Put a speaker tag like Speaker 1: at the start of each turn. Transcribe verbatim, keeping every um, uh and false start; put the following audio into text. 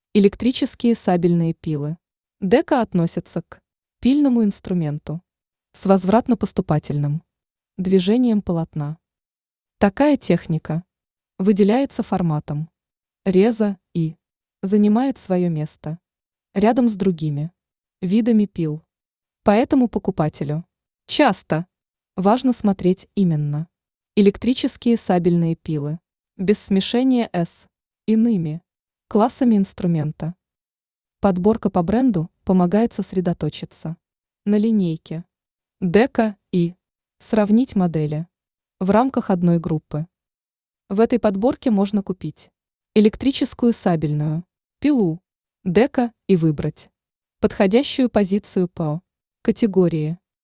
Speaker 1: Электрические сабельные пилы. Дека относятся к пильному инструменту с возвратно-поступательным движением полотна. Такая техника выделяется форматом реза и занимает свое место рядом с другими видами пил. Поэтому покупателю часто важно смотреть именно электрические сабельные пилы без смешения с иными классами инструмента. Подборка по бренду помогает сосредоточиться на линейке Дека и сравнить модели в рамках одной группы. В этой подборке можно купить электрическую сабельную пилу Дека и выбрать подходящую позицию по категории.